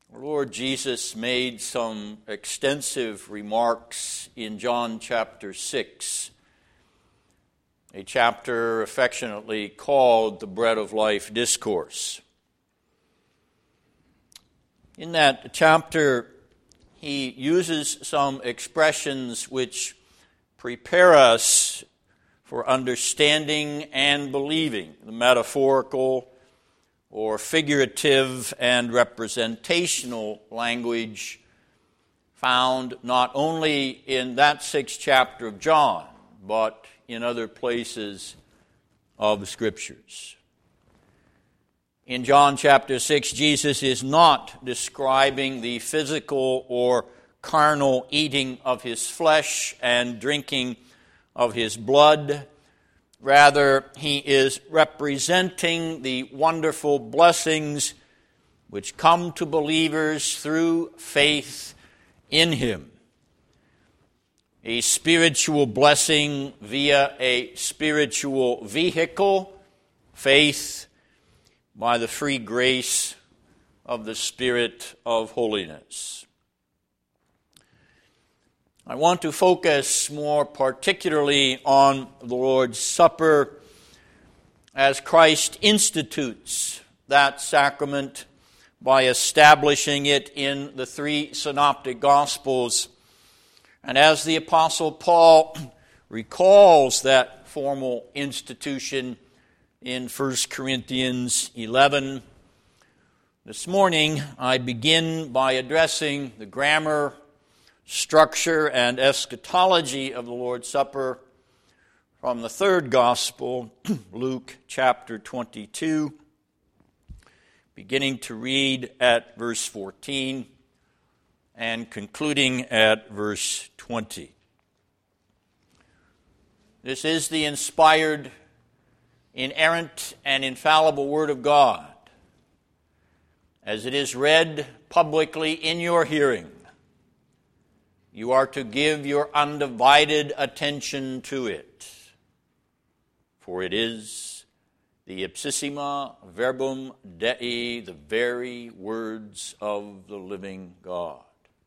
Our Lord Jesus made some extensive remarks in John chapter 6, a chapter affectionately called the Bread of Life Discourse. In that chapter, he uses some expressions which prepare us for understanding and believing the metaphorical or figurative and representational language found not only in that 6th chapter of John, but in other places of the Scriptures. In John chapter 6, Jesus is not describing the physical or carnal eating of his flesh and drinking of his blood. Rather, he is representing the wonderful blessings which come to believers through faith in him. A spiritual blessing via a spiritual vehicle, faith, by the free grace of the Spirit of holiness. I want to focus more particularly on the Lord's Supper as Christ institutes that sacrament by establishing it in the 3 synoptic Gospels, and as the Apostle Paul recalls that formal institution in 1 Corinthians 11. This morning I begin by addressing the grammar, structure, and eschatology of the Lord's Supper from the 3rd Gospel, Luke chapter 22, beginning to read at verse 14 and concluding at verse 20. This is the inspired, inerrant, and infallible Word of God, as it is read publicly in your hearing. You are to give your undivided attention to it, for it is the ipsissima verbum Dei, the very words of the living God.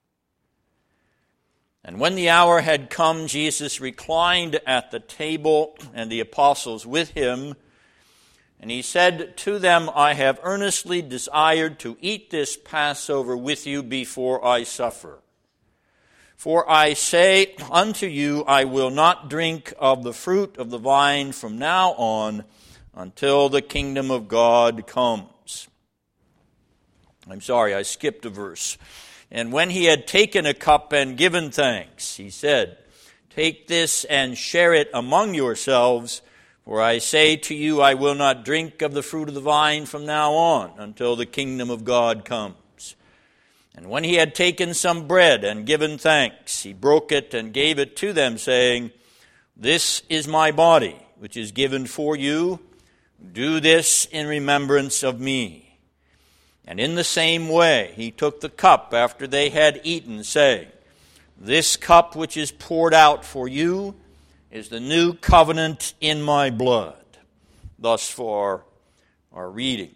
And when the hour had come, Jesus reclined at the table, and the apostles with him, and he said to them, I have earnestly desired to eat this Passover with you before I suffer. For I say unto you, I will not drink of the fruit of the vine from now on until the kingdom of God comes. I'm sorry, I skipped a verse. And when he had taken a cup and given thanks, he said, Take this and share it among yourselves, for I say to you, I will not drink of the fruit of the vine from now on until the kingdom of God comes. And when he had taken some bread and given thanks, he broke it and gave it to them, saying, This is my body, which is given for you. Do this in remembrance of me. And in the same way he took the cup after they had eaten, saying, This cup which is poured out for you is the new covenant in my blood. Thus far our reading.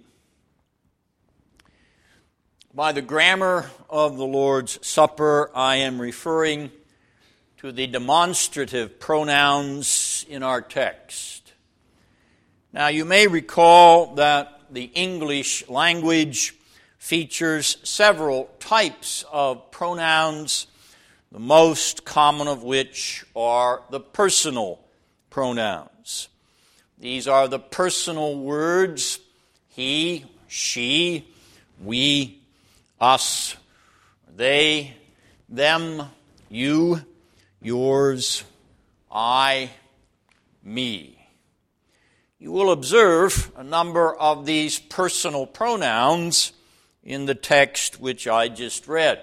By the grammar of the Lord's Supper, I am referring to the demonstrative pronouns in our text. Now, you may recall that the English language features several types of pronouns, the most common of which are the personal pronouns. These are the personal words, he, she, we, us, they, them, you, yours, I, me. You will observe a number of these personal pronouns in the text which I just read.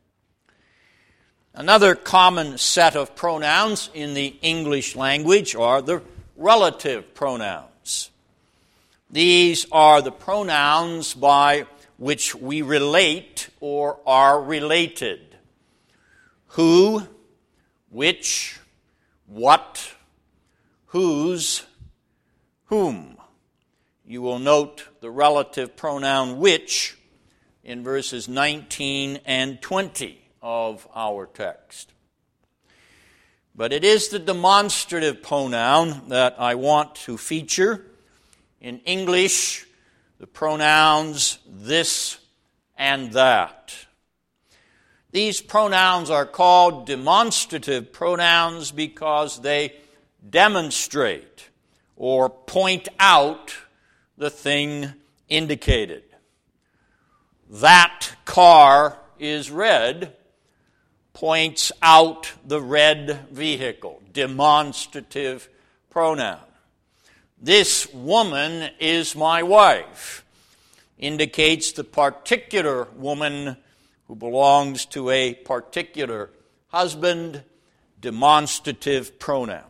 Another common set of pronouns in the English language are the relative pronouns. These are the pronouns by which we relate or are related. Who, which, what, whose, whom. You will note the relative pronoun which in verses 19 and 20 of our text. But it is the demonstrative pronoun that I want to feature. In English, the pronouns this and that. These pronouns are called demonstrative pronouns because they demonstrate or point out the thing indicated. That car is red points out the red vehicle. Demonstrative pronoun. This woman is my wife. Indicates the particular woman who belongs to a particular husband. Demonstrative pronoun.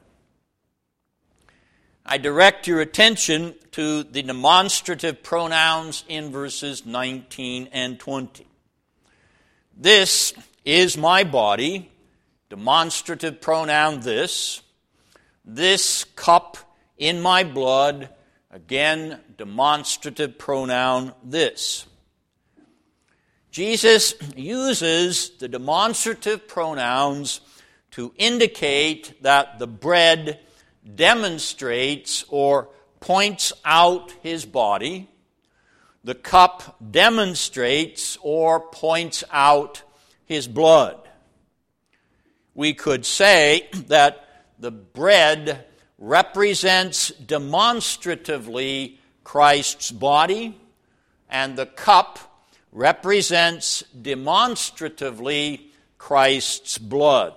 I direct your attention to the demonstrative pronouns in verses 19 and 20. This is my body, demonstrative pronoun this. This cup in my blood, again, demonstrative pronoun this. Jesus uses the demonstrative pronouns to indicate that the bread demonstrates or points out his body. The cup demonstrates or points out his blood. We could say that the bread represents demonstratively Christ's body, and the cup represents demonstratively Christ's blood.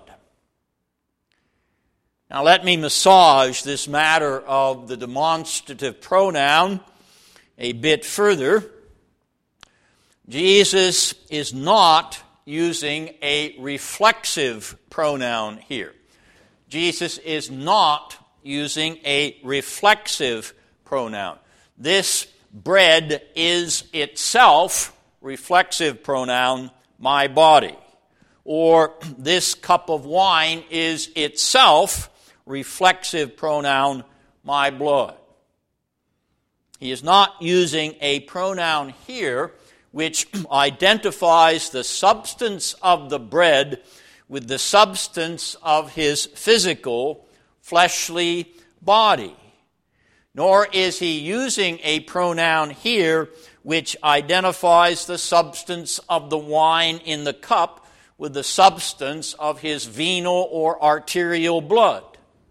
Now let me massage this matter of the demonstrative pronoun a bit further. Jesus is not using a reflexive pronoun here. Jesus is not using a reflexive pronoun. This bread is itself, reflexive pronoun, my body. Or this cup of wine is itself, reflexive pronoun, my blood. He is not using a pronoun here which identifies the substance of the bread with the substance of his physical, fleshly body. Nor is he using a pronoun here which identifies the substance of the wine in the cup with the substance of his venal or arterial blood.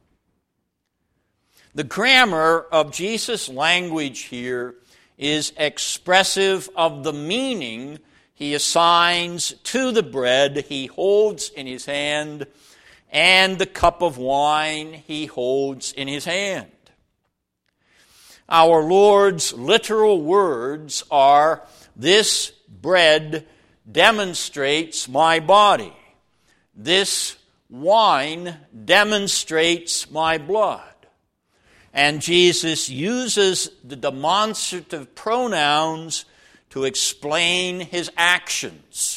The grammar of Jesus' language here is expressive of the meaning he assigns to the bread he holds in his hand and the cup of wine he holds in his hand. Our Lord's literal words are, "This bread demonstrates my body. This wine demonstrates my blood." And Jesus uses the demonstrative pronouns to explain his actions.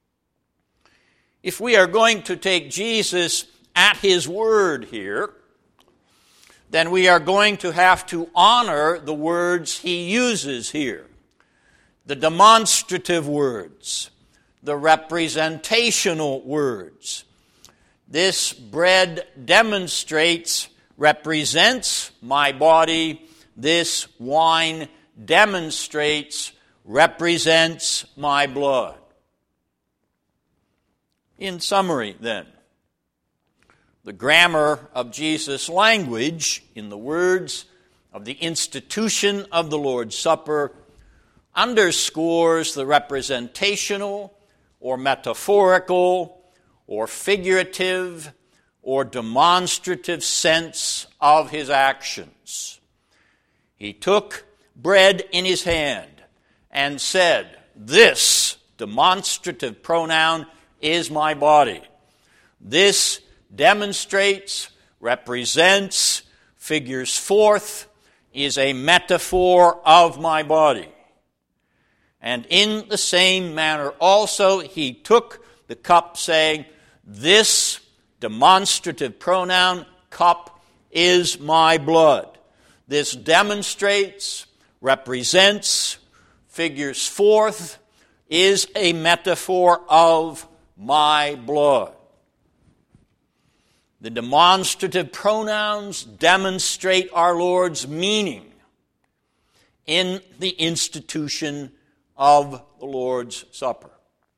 If we are going to take Jesus at his word here, then we are going to have to honor the words he uses here. The demonstrative words, the representational words. This bread demonstrates, represents my body. This wine demonstrates, represents my blood. In summary, then, the grammar of Jesus' language in the words of the institution of the Lord's Supper underscores the representational or metaphorical or figurative or demonstrative sense of his actions. He took bread in his hand and said, "This," demonstrative pronoun, "is my body. This demonstrates, represents, figures forth, is a metaphor of my body." And in the same manner also he took the cup saying, "This," demonstrative pronoun, "cup is my blood. This demonstrates, represents, figures forth, is a metaphor of my blood. The demonstrative pronouns demonstrate our Lord's meaning in the institution of the Lord's Supper.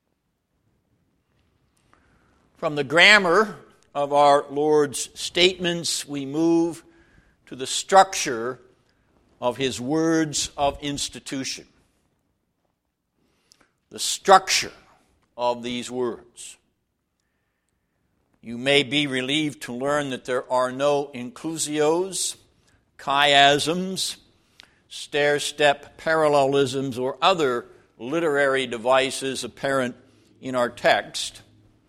From the grammar of our Lord's statements, we move to the structure of his words of institution. The structure of these words. You may be relieved to learn that there are no inclusios, chiasms, stair-step parallelisms, or other literary devices apparent in our text.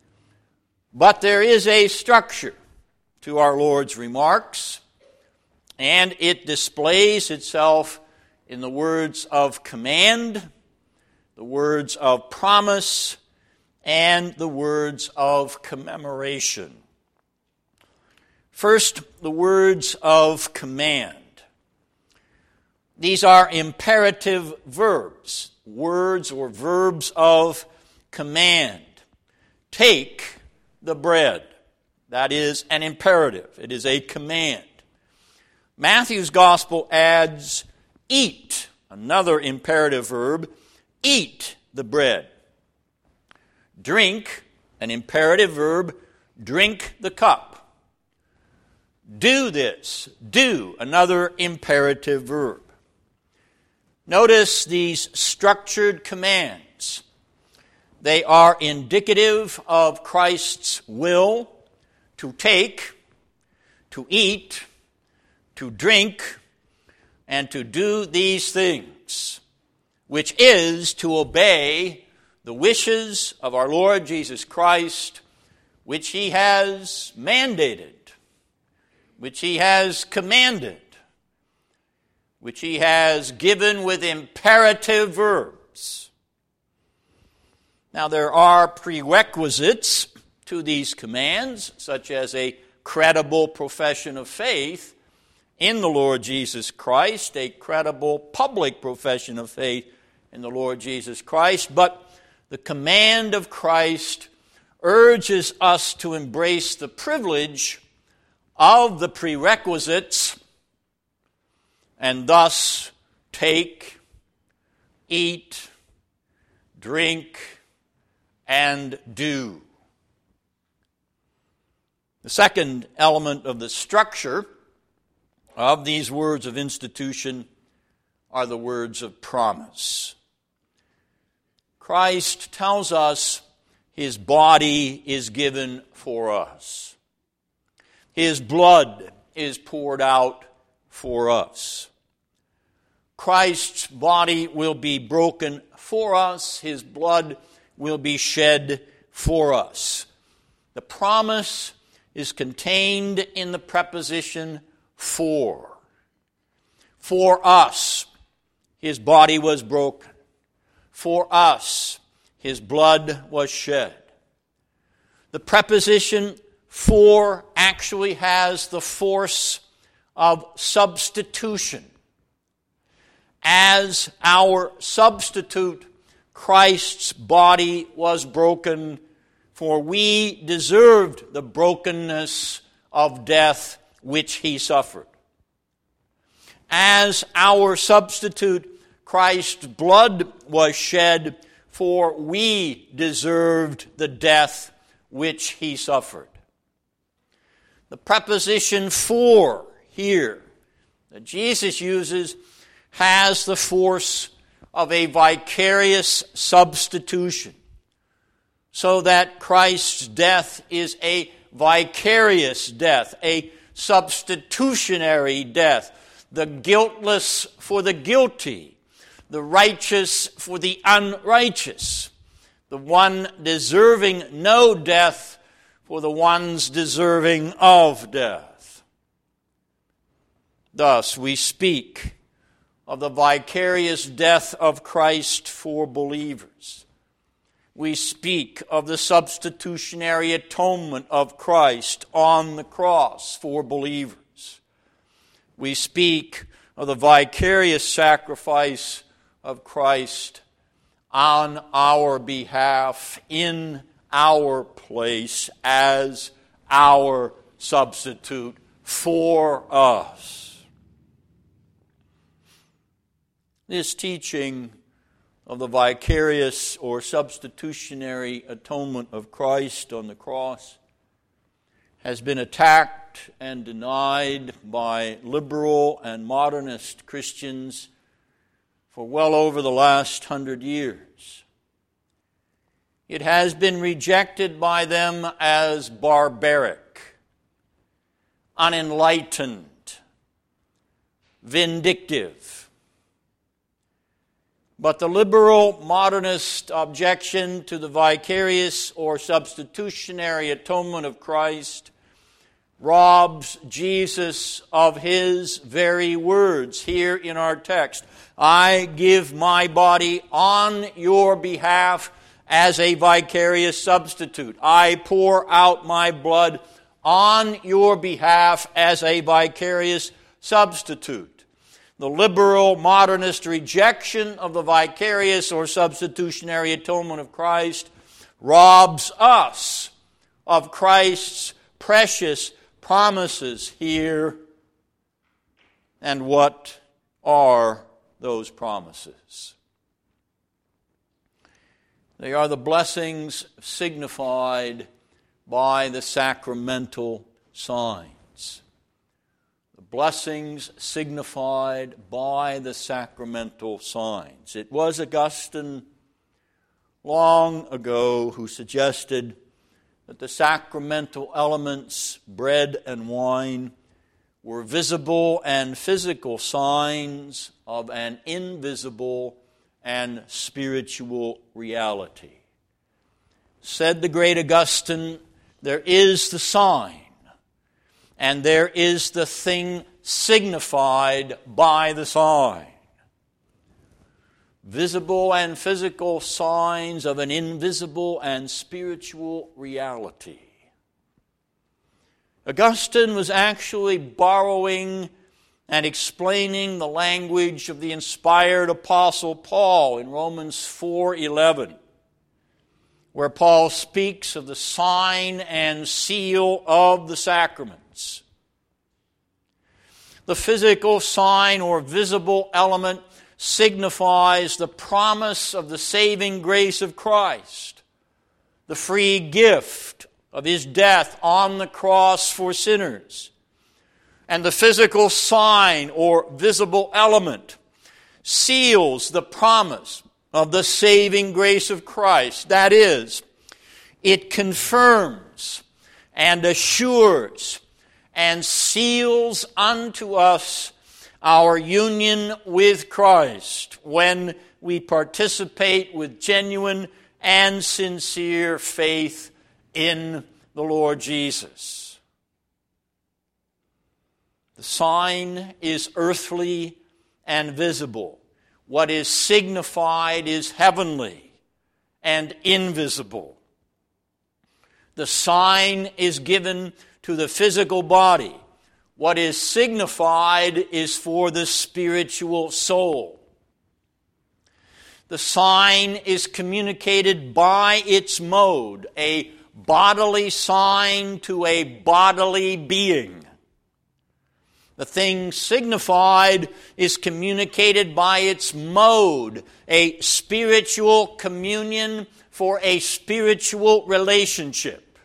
But there is a structure to our Lord's remarks, and it displays itself in the words of command, the words of promise, and the words of commemoration. First, the words of command. These are imperative verbs, words or verbs of command. Take the bread. That is an imperative. It is a command. Matthew's gospel adds eat, another imperative verb. Eat the bread. Drink, an imperative verb. Drink the cup. Do this. Do, another imperative verb. Notice these structured commands. They are indicative of Christ's will to take, to eat, to drink, and to do these things, which is to obey the wishes of our Lord Jesus Christ, which he has mandated, which he has commanded, which he has given with imperative verbs. Now, there are prerequisites to these commands, such as a credible profession of faith in the Lord Jesus Christ, a credible public profession of faith in the Lord Jesus Christ. But the command of Christ urges us to embrace the privilege of the prerequisites and thus take, eat, drink, and do. The second element of the structure of these words of institution are the words of promise. Christ tells us his body is given for us. His blood is poured out for us. Christ's body will be broken for us. His blood will be shed for us. The promise is contained in the preposition for. For us, his body was broken. For us, his blood was shed. The preposition for actually has the force of substitution. As our substitute, Christ's body was broken, for we deserved the brokenness of death which he suffered. As our substitute, Christ's blood was shed, for we deserved the death which he suffered. The preposition for here that Jesus uses has the force of a vicarious substitution, so that Christ's death is a vicarious death, a substitutionary death, the guiltless for the guilty, the righteous for the unrighteous, the one deserving no death for the ones deserving of death. Thus, we speak of the vicarious death of Christ for believers. We speak of the substitutionary atonement of Christ on the cross for believers. We speak of the vicarious sacrifice of Christ on our behalf, in our place, as our substitute for us. This teaching of the vicarious or substitutionary atonement of Christ on the cross has been attacked and denied by liberal and modernist Christians for well over the last 100 years. It has been rejected by them as barbaric, unenlightened, vindictive. But the liberal modernist objection to the vicarious or substitutionary atonement of Christ robs Jesus of his very words here in our text. I give my body on your behalf as a vicarious substitute. I pour out my blood on your behalf as a vicarious substitute. The liberal modernist rejection of the vicarious or substitutionary atonement of Christ robs us of Christ's precious promises here. And what are those promises? They are the blessings signified by the sacramental signs. Blessings signified by the sacramental signs. It was Augustine long ago who suggested that the sacramental elements, bread and wine, were visible and physical signs of an invisible and spiritual reality. Said the great Augustine, there is the sign, and there is the thing signified by the sign. Visible and physical signs of an invisible and spiritual reality. Augustine was actually borrowing and explaining the language of the inspired apostle Paul in Romans 4:11. Where Paul speaks of the sign and seal of the sacraments. The physical sign or visible element signifies the promise of the saving grace of Christ, the free gift of his death on the cross for sinners. And the physical sign or visible element seals the promise of the saving grace of Christ. That is, it confirms and assures and seals unto us our union with Christ when we participate with genuine and sincere faith in the Lord Jesus. The sign is earthly and visible. What is signified is heavenly and invisible. The sign is given to the physical body. What is signified is for the spiritual soul. The sign is communicated by its mode, a bodily sign to a bodily being. The thing signified is communicated by its mode, a spiritual communion for a spiritual relationship.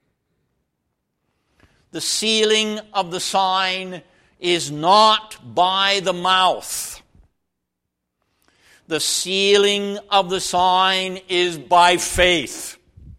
The sealing of the sign is not by the mouth. The sealing of the sign is by faith.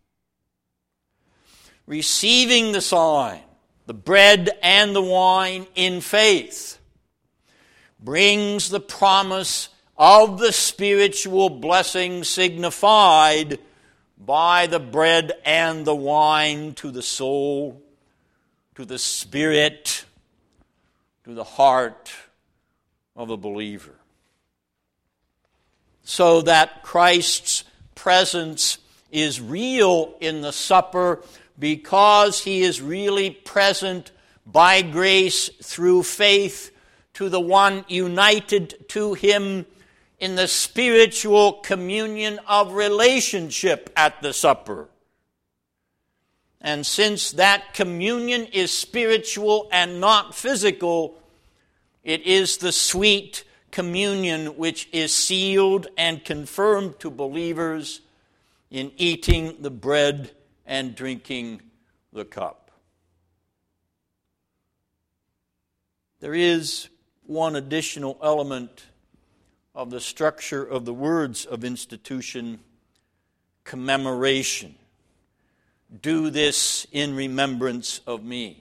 Receiving the sign, the bread and the wine in faith, brings the promise of the spiritual blessing signified by the bread and the wine to the soul, to the spirit, to the heart of a believer. So that Christ's presence is real in the supper because he is really present by grace through faith to the one united to him in the spiritual communion of relationship at the supper. And since that communion is spiritual and not physical, it is the sweet communion which is sealed and confirmed to believers in eating the bread and drinking the cup. There is one additional element of the structure of the words of institution: commemoration. Do this in remembrance of me.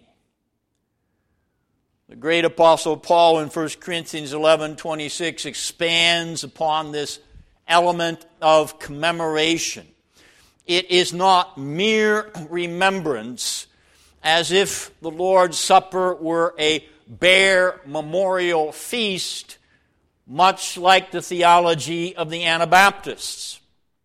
The great apostle Paul in 1 Corinthians 11:26 expands upon this element of commemoration. It is not mere remembrance, as if the Lord's Supper were a bare memorial feast, much like the theology of the Anabaptists.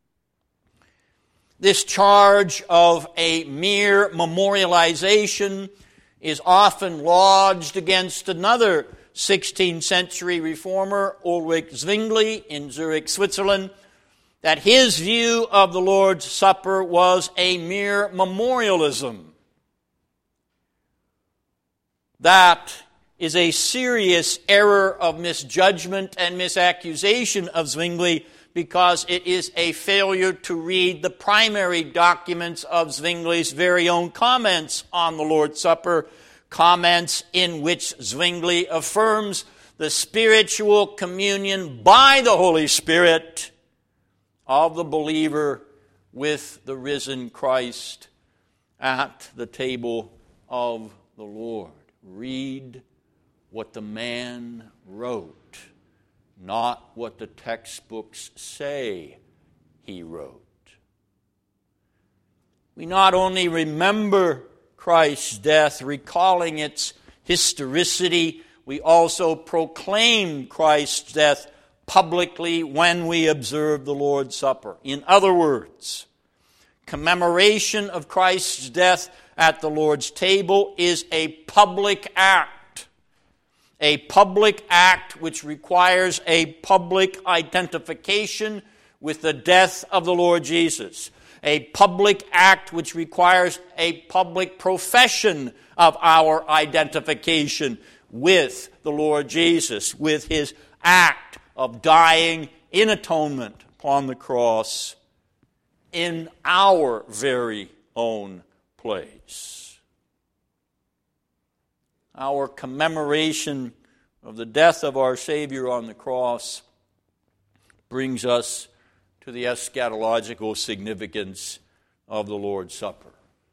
This charge of a mere memorialization is often lodged against another 16th century reformer, Ulrich Zwingli in Zurich, Switzerland, that his view of the Lord's Supper was a mere memorialism. That is a serious error of misjudgment and misaccusation of Zwingli, because it is a failure to read the primary documents of Zwingli's very own comments on the Lord's Supper, comments in which Zwingli affirms the spiritual communion by the Holy Spirit of the believer with the risen Christ at the table of the Lord. Read what the man wrote, not what the textbooks say he wrote. We not only remember Christ's death, recalling its historicity, we also proclaim Christ's death publicly when we observe the Lord's Supper. In other words, commemoration of Christ's death at the Lord's table is a public act. A public act which requires a public identification with the death of the Lord Jesus. A public act which requires a public profession of our identification with the Lord Jesus, with his act of dying in atonement upon the cross in our very own place. Our commemoration of the death of our Savior on the cross brings us to the eschatological significance of the Lord's Supper.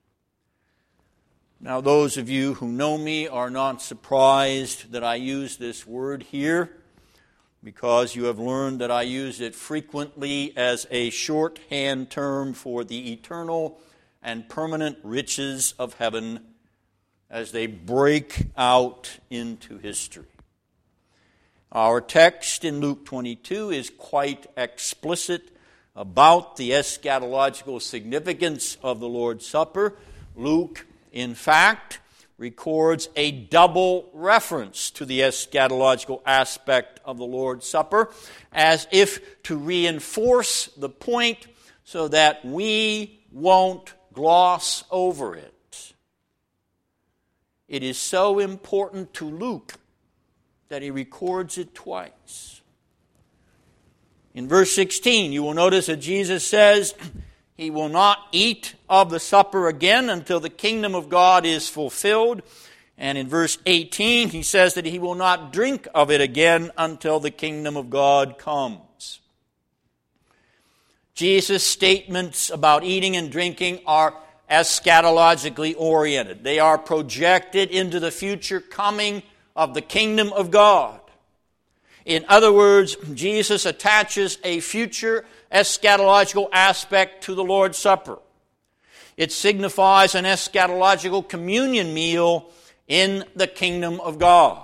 Now, those of you who know me are not surprised that I use this word here, because you have learned that I use it frequently as a shorthand term for the eternal and permanent riches of heaven as they break out into history. Our text in Luke 22 is quite explicit about the eschatological significance of the Lord's Supper. Luke, in fact, records a double reference to the eschatological aspect of the Lord's Supper, as if to reinforce the point so that we won't gloss over it. It is so important to Luke that he records it twice. In verse 16, you will notice that Jesus says he will not eat of the supper again until the kingdom of God is fulfilled. And in verse 18, he says that he will not drink of it again until the kingdom of God comes. Jesus' statements about eating and drinking are eschatologically oriented. They are projected into the future coming of the kingdom of God. In other words, Jesus attaches a future eschatological aspect to the Lord's Supper. It signifies an eschatological communion meal in the kingdom of God.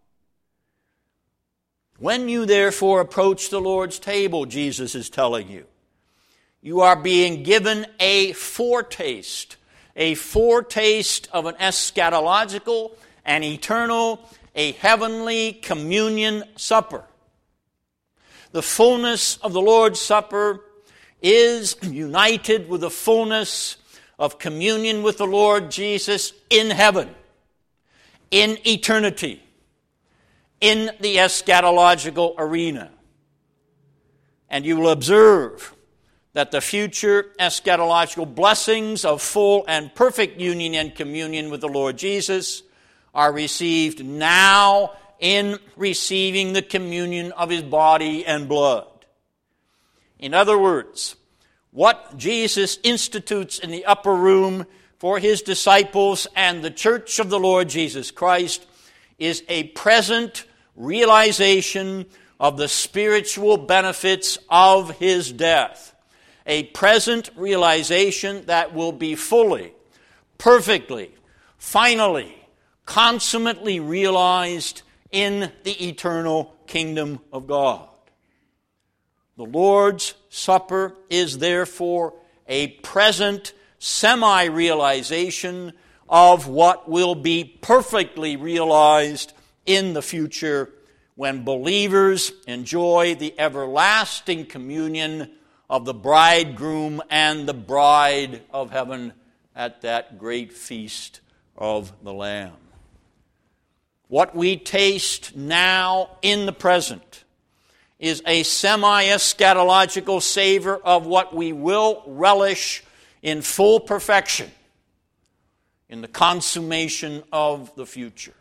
When you therefore approach the Lord's table, Jesus is telling you, you are being given a foretaste of an eschatological, an eternal, a heavenly communion supper. The fullness of the Lord's Supper is united with the fullness of communion with the Lord Jesus in heaven, in eternity, in the eschatological arena. And you will observe that the future eschatological blessings of full and perfect union and communion with the Lord Jesus are received now in receiving the communion of His body and blood. In other words, what Jesus institutes in the upper room for His disciples and the church of the Lord Jesus Christ is a present realization of the spiritual benefits of His death. A present realization that will be fully, perfectly, finally, consummately realized in the eternal kingdom of God. The Lord's Supper is therefore a present semi-realization of what will be perfectly realized in the future when believers enjoy the everlasting communion of the bridegroom and the bride of heaven at that great feast of the Lamb. What we taste now in the present is a semi-eschatological savor of what we will relish in full perfection in the consummation of the future.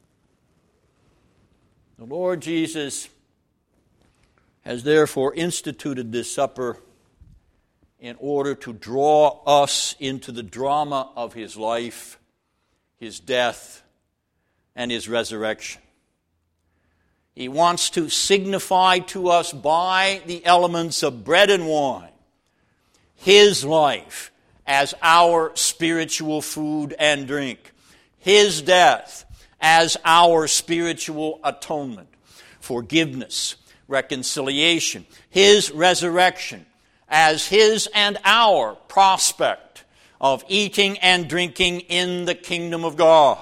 The Lord Jesus has therefore instituted this supper in order to draw us into the drama of His life, His death, and His resurrection. He wants to signify to us by the elements of bread and wine His life as our spiritual food and drink, His death as our spiritual atonement, forgiveness, reconciliation, His resurrection as His and our prospect of eating and drinking in the kingdom of God.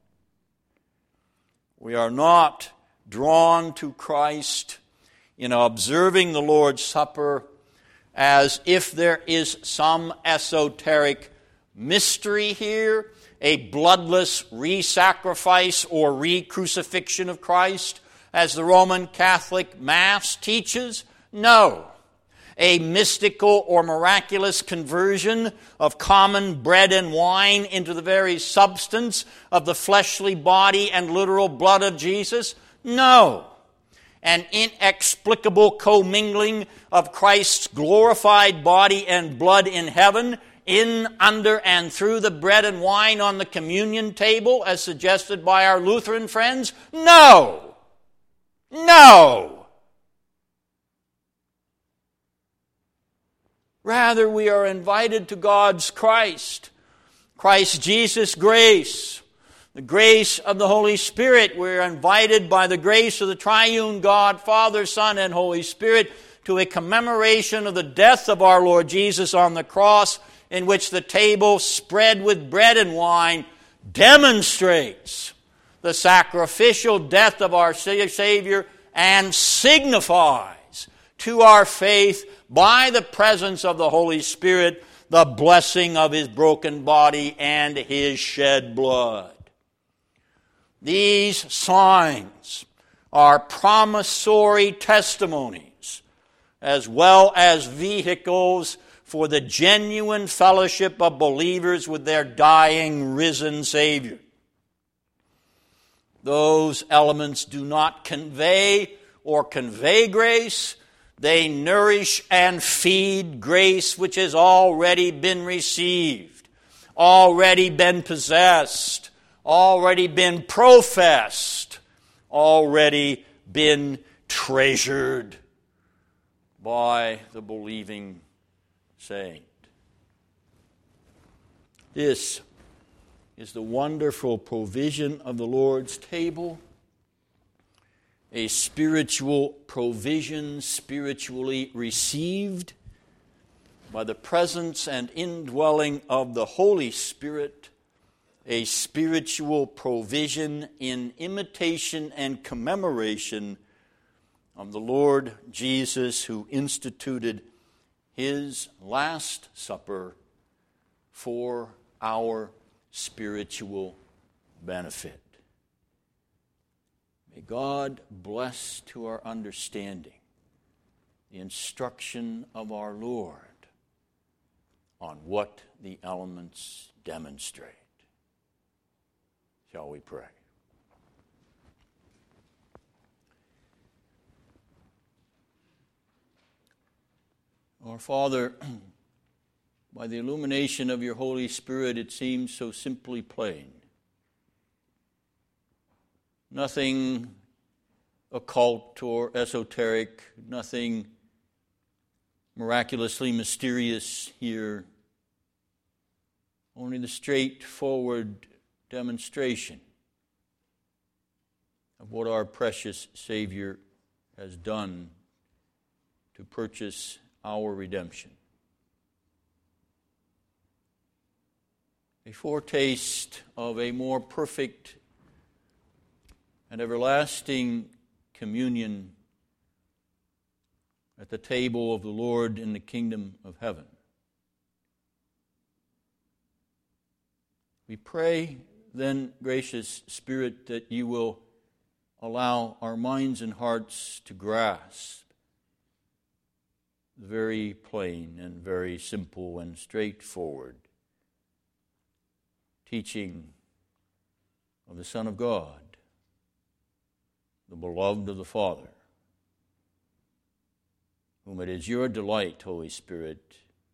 We are not drawn to Christ in observing the Lord's Supper as if there is some esoteric mystery here, a bloodless re-sacrifice or re-crucifixion of Christ, as the Roman Catholic Mass teaches. No. A mystical or miraculous conversion of common bread and wine into the very substance of the fleshly body and literal blood of Jesus? No. An inexplicable commingling of Christ's glorified body and blood in heaven in, under, and through the bread and wine on the communion table as suggested by our Lutheran friends? No. No. Rather, we are invited to God's Christ Jesus' grace, the grace of the Holy Spirit. We are invited by the grace of the triune God, Father, Son, and Holy Spirit to a commemoration of the death of our Lord Jesus on the cross, in which the table spread with bread and wine demonstrates the sacrificial death of our Savior and signifies to our faith by the presence of the Holy Spirit the blessing of His broken body and His shed blood. These signs are promissory testimonies as well as vehicles for the genuine fellowship of believers with their dying, risen Savior. Those elements do not convey grace. They nourish and feed grace which has already been received, already been possessed, already been professed, already been treasured by the believing saint. This is the wonderful provision of the Lord's table, a spiritual provision spiritually received by the presence and indwelling of the Holy Spirit, a spiritual provision in imitation and commemoration of the Lord Jesus, who instituted his Last Supper for our spiritual benefit. May God bless to our understanding the instruction of our Lord on what the elements demonstrate. Shall we pray? Our Father, by the illumination of your Holy Spirit, it seems so simply plain. Nothing occult or esoteric, nothing miraculously mysterious here. Only the straightforward demonstration of what our precious Savior has done to purchase our redemption. A foretaste of a more perfect and everlasting communion at the table of the Lord in the kingdom of heaven. We pray then, gracious Spirit, that you will allow our minds and hearts to grasp the very plain and very simple and straightforward teaching of the Son of God, the beloved of the Father, whom it is your delight, Holy Spirit,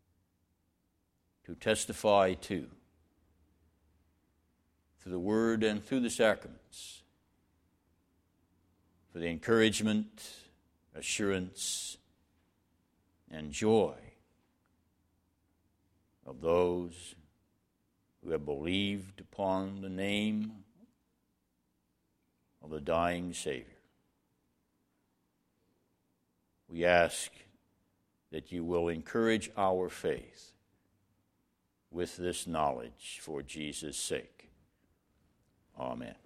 to testify to through the Word and through the sacraments, for the encouragement, assurance, and joy of those who have believed upon the name of the dying Savior. We ask that you will encourage our faith with this knowledge for Jesus' sake. Amen.